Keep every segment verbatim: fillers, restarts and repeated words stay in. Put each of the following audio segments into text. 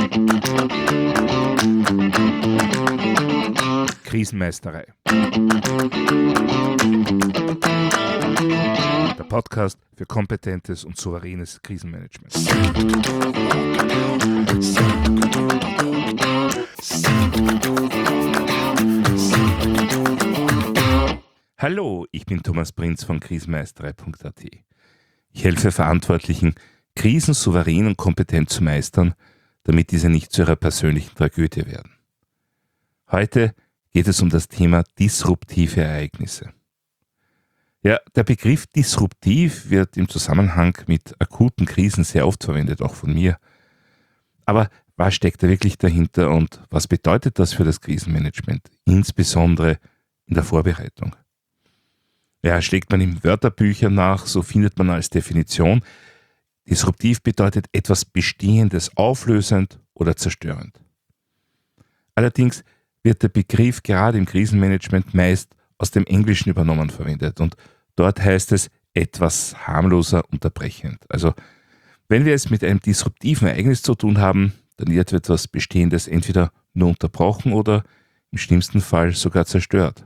Krisenmeisterei. Der Podcast für kompetentes und souveränes Krisenmanagement. Hallo, ich bin Thomas Prinz von krisenmeisterei punkt a t. Ich helfe Verantwortlichen, Krisen souverän und kompetent zu meistern, damit diese nicht zu ihrer persönlichen Tragödie werden. Heute geht es um das Thema disruptive Ereignisse. Ja, der Begriff disruptiv wird im Zusammenhang mit akuten Krisen sehr oft verwendet, auch von mir. Aber was steckt da wirklich dahinter und was bedeutet das für das Krisenmanagement, insbesondere in der Vorbereitung? Ja, schlägt man in Wörterbüchern nach, so findet man als Definition, disruptiv bedeutet etwas Bestehendes auflösend oder zerstörend. Allerdings wird der Begriff gerade im Krisenmanagement meist aus dem Englischen übernommen verwendet und dort heißt es etwas harmloser unterbrechend. Also wenn wir es mit einem disruptiven Ereignis zu tun haben, dann wird etwas Bestehendes entweder nur unterbrochen oder im schlimmsten Fall sogar zerstört.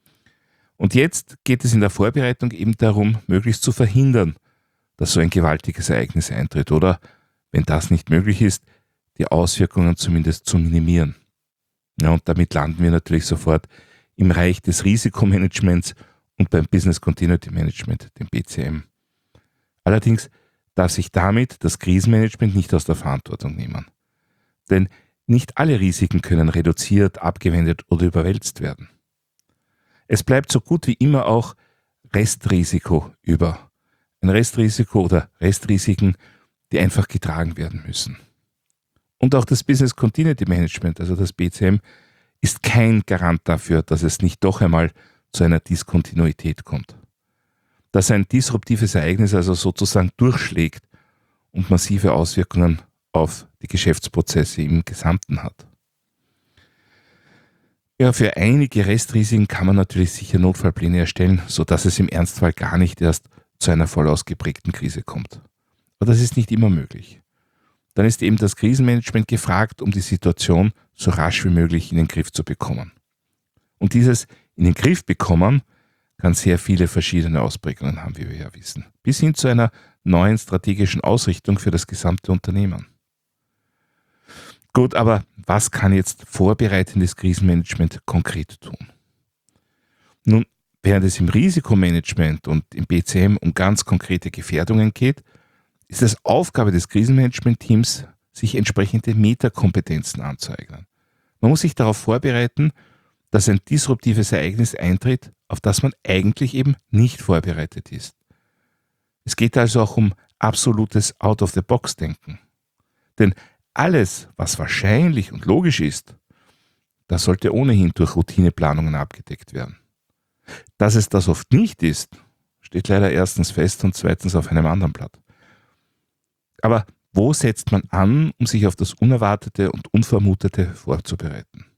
Und jetzt geht es in der Vorbereitung eben darum, möglichst zu verhindern, dass so ein gewaltiges Ereignis eintritt oder, wenn das nicht möglich ist, die Auswirkungen zumindest zu minimieren. Ja, und damit landen wir natürlich sofort im Reich des Risikomanagements und beim Business Continuity Management, dem B C M. Allerdings darf sich damit das Krisenmanagement nicht aus der Verantwortung nehmen. Denn nicht alle Risiken können reduziert, abgewendet oder überwälzt werden. Es bleibt so gut wie immer auch Restrisiko über. Ein Restrisiko oder Restrisiken, die einfach getragen werden müssen. Und auch das Business Continuity Management, also das B C M, ist kein Garant dafür, dass es nicht doch einmal zu einer Diskontinuität kommt. Dass ein disruptives Ereignis also sozusagen durchschlägt und massive Auswirkungen auf die Geschäftsprozesse im Gesamten hat. Ja, für einige Restrisiken kann man natürlich sicher Notfallpläne erstellen, sodass es im Ernstfall gar nicht erst zu einer voll ausgeprägten Krise kommt. Aber das ist nicht immer möglich. Dann ist eben das Krisenmanagement gefragt, um die Situation so rasch wie möglich in den Griff zu bekommen. Und dieses in den Griff bekommen kann sehr viele verschiedene Ausprägungen haben, wie wir ja wissen, bis hin zu einer neuen strategischen Ausrichtung für das gesamte Unternehmen. Gut, aber was kann jetzt vorbereitendes Krisenmanagement konkret tun? Nun, während es im Risikomanagement und im B C M um ganz konkrete Gefährdungen geht, ist es Aufgabe des Krisenmanagement-Teams, sich entsprechende Metakompetenzen anzueignen. Man muss sich darauf vorbereiten, dass ein disruptives Ereignis eintritt, auf das man eigentlich eben nicht vorbereitet ist. Es geht also auch um absolutes Out-of-the-Box-Denken. Denn alles, was wahrscheinlich und logisch ist, das sollte ohnehin durch Routineplanungen abgedeckt werden. Dass es das oft nicht ist, steht leider erstens fest und zweitens auf einem anderen Blatt. Aber wo setzt man an, um sich auf das Unerwartete und Unvermutete vorzubereiten?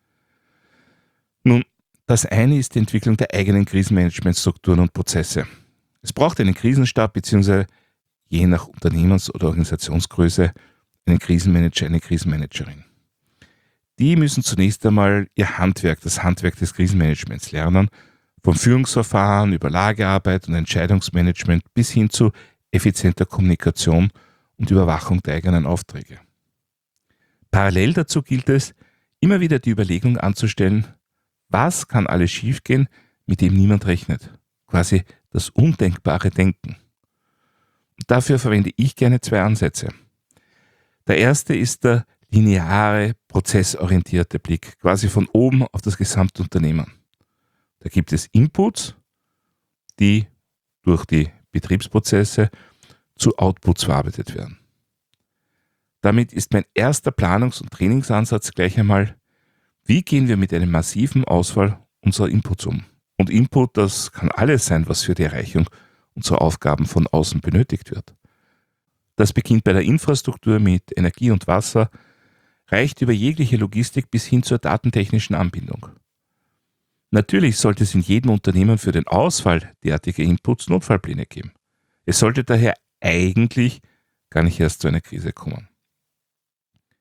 Nun, das eine ist die Entwicklung der eigenen Krisenmanagementstrukturen und Prozesse. Es braucht einen Krisenstab bzw. je nach Unternehmens- oder Organisationsgröße einen Krisenmanager, eine Krisenmanagerin. Die müssen zunächst einmal ihr Handwerk, das Handwerk des Krisenmanagements lernen, vom Führungsverfahren über Lagearbeit und Entscheidungsmanagement bis hin zu effizienter Kommunikation und Überwachung der eigenen Aufträge. Parallel dazu gilt es, immer wieder die Überlegung anzustellen, was kann alles schiefgehen, mit dem niemand rechnet. Quasi das undenkbare Denken. Und dafür verwende ich gerne zwei Ansätze. Der erste ist der lineare, prozessorientierte Blick, quasi von oben auf das gesamte Unternehmen. Da gibt es Inputs, die durch die Betriebsprozesse zu Outputs verarbeitet werden. Damit ist mein erster Planungs- und Trainingsansatz gleich einmal, wie gehen wir mit einer massiven Auswahl unserer Inputs um? Und Input, das kann alles sein, was für die Erreichung unserer Aufgaben von außen benötigt wird. Das beginnt bei der Infrastruktur mit Energie und Wasser, reicht über jegliche Logistik bis hin zur datentechnischen Anbindung. Natürlich sollte es in jedem Unternehmen für den Ausfall derartiger Inputs Notfallpläne geben. Es sollte daher eigentlich gar nicht erst zu einer Krise kommen.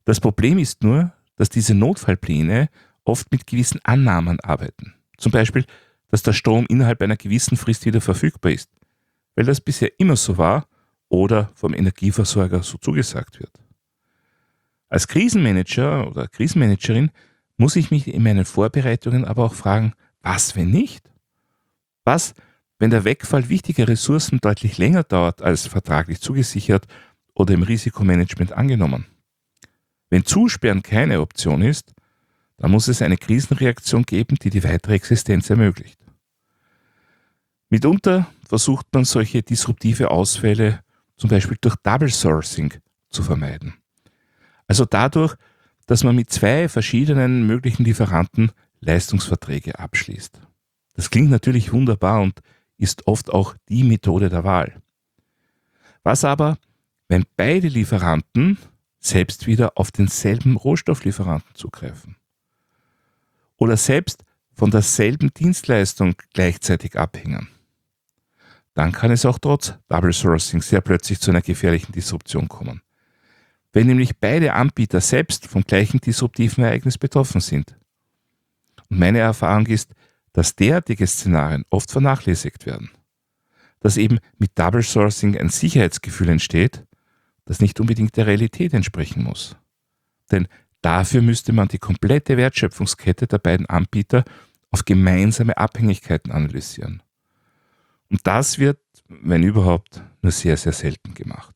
Das Problem ist nur, dass diese Notfallpläne oft mit gewissen Annahmen arbeiten. Zum Beispiel, dass der Strom innerhalb einer gewissen Frist wieder verfügbar ist, weil das bisher immer so war oder vom Energieversorger so zugesagt wird. Als Krisenmanager oder Krisenmanagerin muss ich mich in meinen Vorbereitungen aber auch fragen, was, wenn nicht? Was, wenn der Wegfall wichtiger Ressourcen deutlich länger dauert als vertraglich zugesichert oder im Risikomanagement angenommen? Wenn Zusperren keine Option ist, dann muss es eine Krisenreaktion geben, die die weitere Existenz ermöglicht. Mitunter versucht man solche disruptive Ausfälle zum Beispiel durch Double Sourcing zu vermeiden. Also dadurch, dass man mit zwei verschiedenen möglichen Lieferanten Leistungsverträge abschließt. Das klingt natürlich wunderbar und ist oft auch die Methode der Wahl. Was aber, wenn beide Lieferanten selbst wieder auf denselben Rohstofflieferanten zugreifen? Oder selbst von derselben Dienstleistung gleichzeitig abhängen? Dann kann es auch trotz Double Sourcing sehr plötzlich zu einer gefährlichen Disruption kommen. Wenn nämlich beide Anbieter selbst vom gleichen disruptiven Ereignis betroffen sind. Und meine Erfahrung ist, dass derartige Szenarien oft vernachlässigt werden. Dass eben mit Double Sourcing ein Sicherheitsgefühl entsteht, das nicht unbedingt der Realität entsprechen muss. Denn dafür müsste man die komplette Wertschöpfungskette der beiden Anbieter auf gemeinsame Abhängigkeiten analysieren. Und das wird, wenn überhaupt, nur sehr, sehr selten gemacht.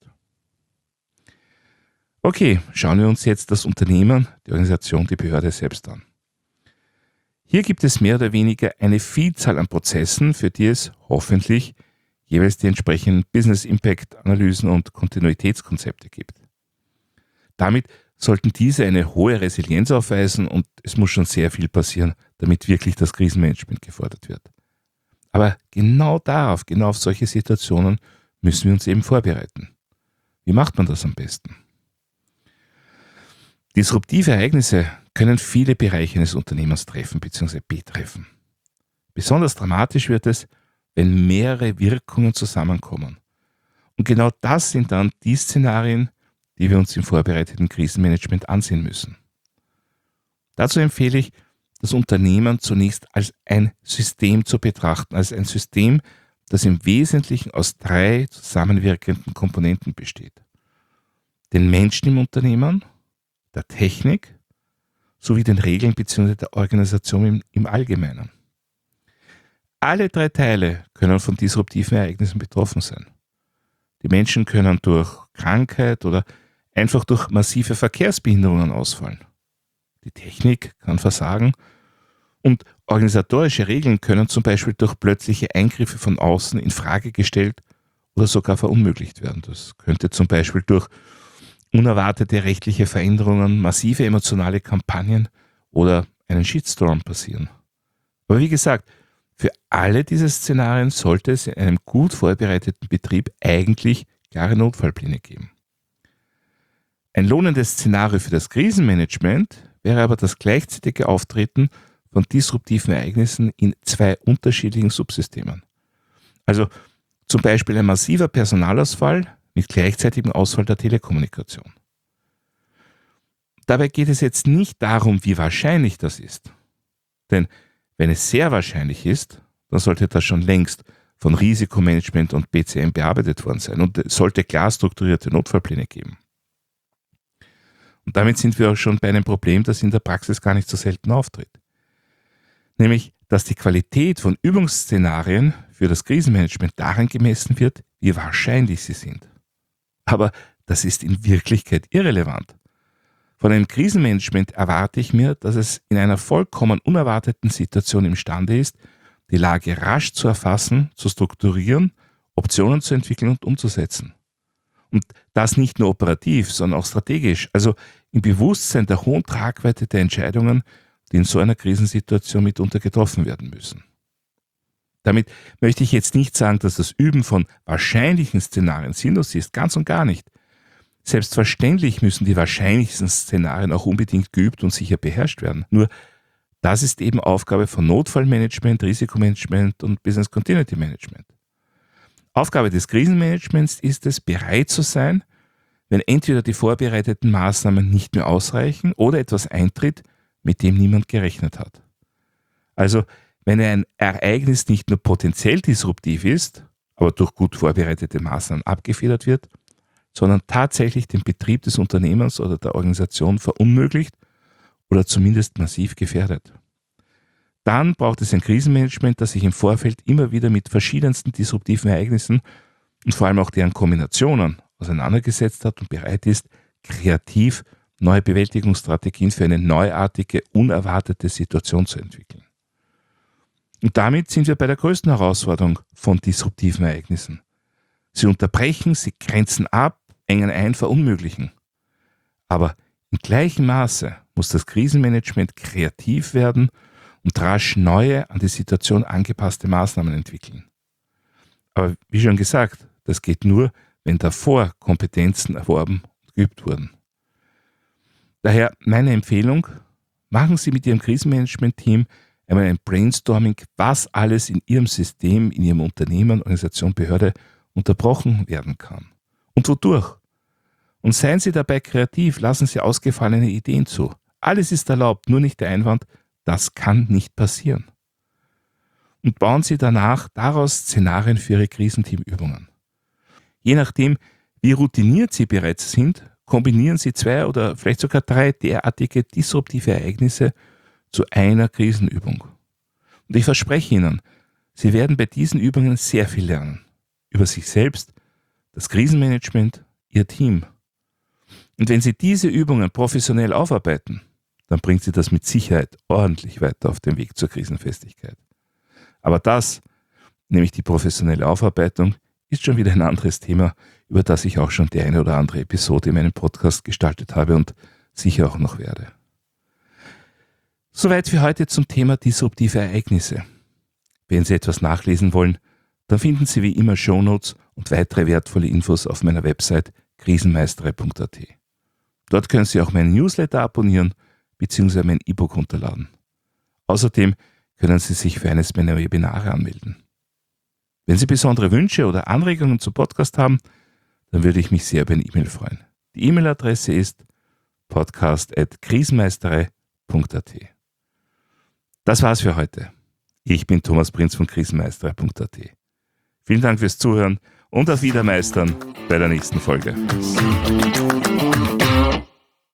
Okay, schauen wir uns jetzt das Unternehmen, die Organisation, die Behörde selbst an. Hier gibt es mehr oder weniger eine Vielzahl an Prozessen, für die es hoffentlich jeweils die entsprechenden Business Impact Analysen und Kontinuitätskonzepte gibt. Damit sollten diese eine hohe Resilienz aufweisen und es muss schon sehr viel passieren, damit wirklich das Krisenmanagement gefordert wird. Aber genau darauf, genau auf solche Situationen müssen wir uns eben vorbereiten. Wie macht man das am besten? Disruptive Ereignisse können viele Bereiche eines Unternehmens treffen bzw. betreffen. Besonders dramatisch wird es, wenn mehrere Wirkungen zusammenkommen. Und genau das sind dann die Szenarien, die wir uns im vorbereiteten Krisenmanagement ansehen müssen. Dazu empfehle ich, das Unternehmen zunächst als ein System zu betrachten, als ein System, das im Wesentlichen aus drei zusammenwirkenden Komponenten besteht. Den Menschen im Unternehmen, der Technik sowie den Regeln bzw. der Organisation im, im Allgemeinen. Alle drei Teile können von disruptiven Ereignissen betroffen sein. Die Menschen können durch Krankheit oder einfach durch massive Verkehrsbehinderungen ausfallen. Die Technik kann versagen und organisatorische Regeln können zum Beispiel durch plötzliche Eingriffe von außen in Frage gestellt oder sogar verunmöglicht werden. Das könnte zum Beispiel durch unerwartete rechtliche Veränderungen, massive emotionale Kampagnen oder einen Shitstorm passieren. Aber wie gesagt, für alle diese Szenarien sollte es in einem gut vorbereiteten Betrieb eigentlich klare Notfallpläne geben. Ein lohnendes Szenario für das Krisenmanagement wäre aber das gleichzeitige Auftreten von disruptiven Ereignissen in zwei unterschiedlichen Subsystemen. Also zum Beispiel ein massiver Personalausfall mit gleichzeitigem Ausfall der Telekommunikation. Dabei geht es jetzt nicht darum, wie wahrscheinlich das ist. Denn wenn es sehr wahrscheinlich ist, dann sollte das schon längst von Risikomanagement und B C M bearbeitet worden sein und es sollte klar strukturierte Notfallpläne geben. Und damit sind wir auch schon bei einem Problem, das in der Praxis gar nicht so selten auftritt. Nämlich, dass die Qualität von Übungsszenarien für das Krisenmanagement daran gemessen wird, wie wahrscheinlich sie sind. Aber das ist in Wirklichkeit irrelevant. Von einem Krisenmanagement erwarte ich mir, dass es in einer vollkommen unerwarteten Situation imstande ist, die Lage rasch zu erfassen, zu strukturieren, Optionen zu entwickeln und umzusetzen. Und das nicht nur operativ, sondern auch strategisch, also im Bewusstsein der hohen Tragweite der Entscheidungen, die in so einer Krisensituation mitunter getroffen werden müssen. Damit möchte ich jetzt nicht sagen, dass das Üben von wahrscheinlichen Szenarien sinnlos ist, ganz und gar nicht. Selbstverständlich müssen die wahrscheinlichsten Szenarien auch unbedingt geübt und sicher beherrscht werden. Nur das ist eben Aufgabe von Notfallmanagement, Risikomanagement und Business Continuity Management. Aufgabe des Krisenmanagements ist es, bereit zu sein, wenn entweder die vorbereiteten Maßnahmen nicht mehr ausreichen oder etwas eintritt, mit dem niemand gerechnet hat. Also, wenn ein Ereignis nicht nur potenziell disruptiv ist, aber durch gut vorbereitete Maßnahmen abgefedert wird, sondern tatsächlich den Betrieb des Unternehmens oder der Organisation verunmöglicht oder zumindest massiv gefährdet. Dann braucht es ein Krisenmanagement, das sich im Vorfeld immer wieder mit verschiedensten disruptiven Ereignissen und vor allem auch deren Kombinationen auseinandergesetzt hat und bereit ist, kreativ neue Bewältigungsstrategien für eine neuartige, unerwartete Situation zu entwickeln. Und damit sind wir bei der größten Herausforderung von disruptiven Ereignissen. Sie unterbrechen, sie grenzen ab, engen ein, verunmöglichen. Aber in gleichem Maße muss das Krisenmanagement kreativ werden und rasch neue, an die Situation angepasste Maßnahmen entwickeln. Aber wie schon gesagt, das geht nur, wenn davor Kompetenzen erworben und geübt wurden. Daher meine Empfehlung, machen Sie mit Ihrem Krisenmanagement-Team einmal ein Brainstorming, was alles in Ihrem System, in Ihrem Unternehmen, Organisation, Behörde unterbrochen werden kann. Und wodurch? Und seien Sie dabei kreativ, lassen Sie ausgefallene Ideen zu. Alles ist erlaubt, nur nicht der Einwand, das kann nicht passieren. Und bauen Sie danach daraus Szenarien für Ihre Krisenteamübungen. Je nachdem, wie routiniert Sie bereits sind, kombinieren Sie zwei oder vielleicht sogar drei derartige disruptive Ereignisse zu einer Krisenübung. Und ich verspreche Ihnen, Sie werden bei diesen Übungen sehr viel lernen. Über sich selbst, das Krisenmanagement, Ihr Team. Und wenn Sie diese Übungen professionell aufarbeiten, dann bringt Sie das mit Sicherheit ordentlich weiter auf dem Weg zur Krisenfestigkeit. Aber das, nämlich die professionelle Aufarbeitung, ist schon wieder ein anderes Thema, über das ich auch schon die eine oder andere Episode in meinem Podcast gestaltet habe und sicher auch noch werde. Soweit für heute zum Thema disruptive Ereignisse. Wenn Sie etwas nachlesen wollen, dann finden Sie wie immer Shownotes und weitere wertvolle Infos auf meiner Website krisenmeistere punkt a t. Dort können Sie auch meinen Newsletter abonnieren bzw. mein E-Book runterladen. Außerdem können Sie sich für eines meiner Webinare anmelden. Wenn Sie besondere Wünsche oder Anregungen zum Podcast haben, dann würde ich mich sehr über eine E-Mail freuen. Die E-Mail-Adresse ist podcast at krisenmeistere punkt a t. Das war's für heute. Ich bin Thomas Prinz von krisenmeistere punkt a t. Vielen Dank fürs Zuhören und auf Wiedermeistern bei der nächsten Folge.